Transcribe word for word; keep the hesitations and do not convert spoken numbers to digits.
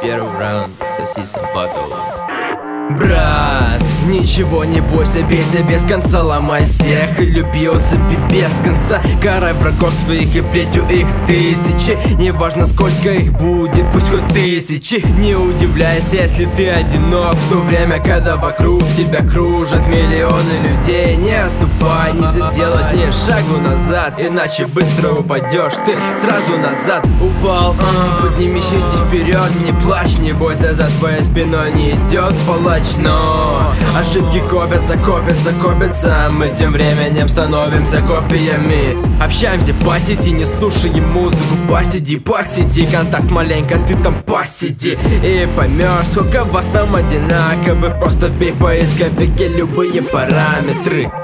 Первый раунд, сосиса батл. Брат, ничего не бойся, бейся без конца, ломай всех и люби себе без конца. Карай врагов своих и плетью их тысячи. Неважно сколько их будет, пусть хоть тысячи. Не удивляйся, если ты одинок в то время, когда вокруг тебя кружат миллионы людей. Не отступай, не сделать ни шагу назад, иначе быстро упадешь, ты сразу назад упал. а, Поднимись, иди вперед, не плачь, не бойся, за твоей спиной не идет палач. Но ошибки копятся, копятся, копятся. Мы тем временем становимся копиями. Общаемся по сети, не слушаем музыку. Посиди, посиди, контакт маленько, ты там посиди. И поймешь, сколько вас там одинаковых. Просто вбей в поисковике любые параметры.